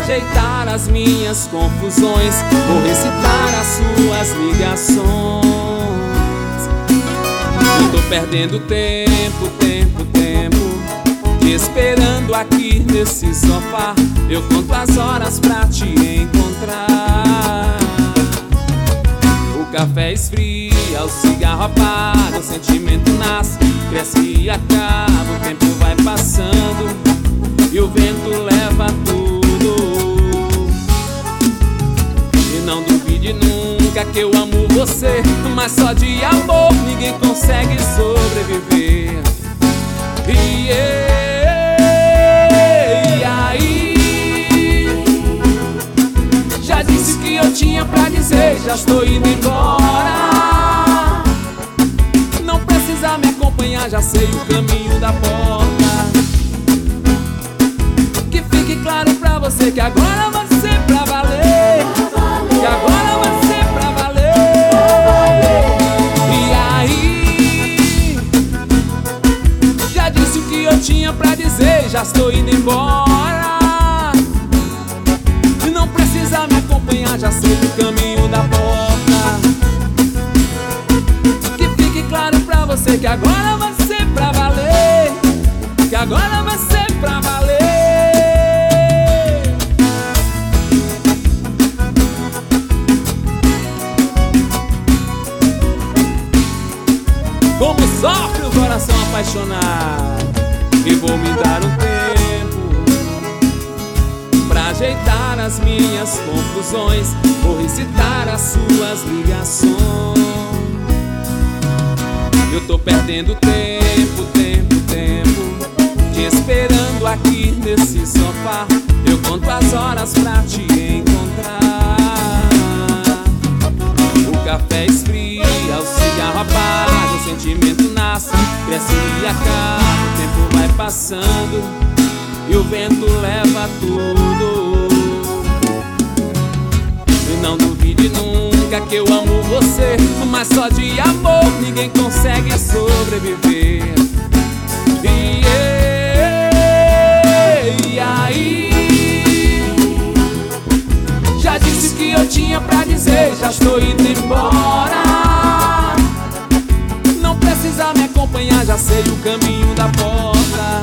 ajeitar as minhas confusões, vou recitar as suas ligações. Eu tô perdendo tempo, te esperando aqui nesse sofá. Eu conto as horas pra te encontrar. O café esfria, o cigarro apaga, o sentimento nasce, cresce e acaba. O tempo vai passando e o vento leva tudo. E não duvide nunca que eu amo você, mas só de amor ninguém consegue sobreviver. E aí, já disse o que eu tinha pra dizer, já estou indo embora. Não precisa me acompanhar, já sei o caminho da porta. Que fique claro pra você que agora vai ser pra valer, que agora vai ser pra valer. E aí, já disse o que eu tinha pra dizer, já estou indo embora. Não precisa me acompanhar, já sei o caminho da porta. Que fique claro pra você que agora vai ser pra valer, que agora vai ser pra valer. Como sofre o coração apaixonado. E vou me dar um tempo pra ajeitar as minhas confusões, vou recitar as suas ligações. Eu tô perdendo tempo, te esperando aqui nesse sofá. Eu conto as horas pra te encontrar. O café esfria, o cigarro apaga, o sentimento nasce, cresce e acaba. O tempo vai passando e o vento leva tudo. E não duvide nunca que eu amo você, mas só de amor ninguém consegue sobreviver. E aí, já disse o que eu tinha pra dizer, já estou indo embora. Não precisa me acompanhar, já sei o caminho da porta.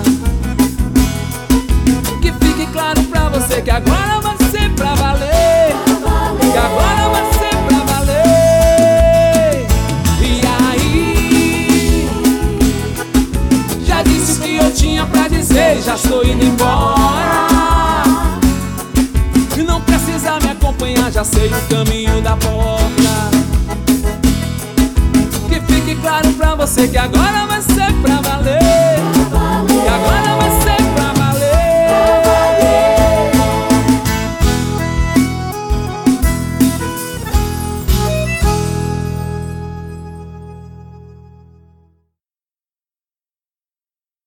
Que fique claro pra você que agora vai ser pra valer, que agora vai ser pra valer. E aí, já disse o que eu tinha pra dizer, já estou indo embora. Não precisa me acompanhar, já sei o caminho da porta. Que fique claro pra você que agora vai